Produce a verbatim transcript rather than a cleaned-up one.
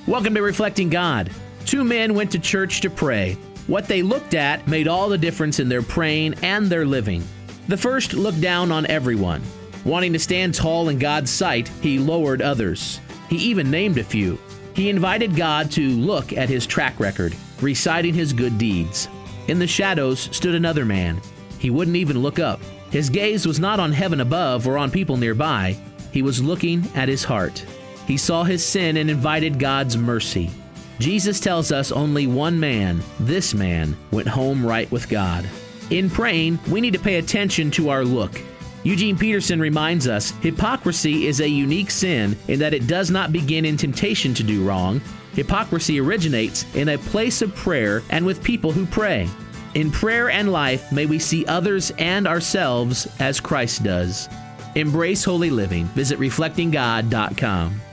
Welcome to Reflecting God. Two men went to church to pray. What they looked at made all the difference in their praying and their living. The first looked down on everyone. Wanting to stand tall in God's sight, he lowered others. He even named a few. He invited God to look at his track record, reciting his good deeds. In the shadows stood another man. He wouldn't even look up. His gaze was not on heaven above or on people nearby. He was looking at his heart. He saw his sin and invited God's mercy. Jesus tells us only one man, this man, went home right with God. In praying, we need to pay attention to our look. Eugene Peterson reminds us, hypocrisy is a unique sin in that it does not begin in temptation to do wrong. Hypocrisy originates in a place of prayer and with people who pray. In prayer and life, may we see others and ourselves as Christ does. Embrace holy living. Visit reflecting god dot com.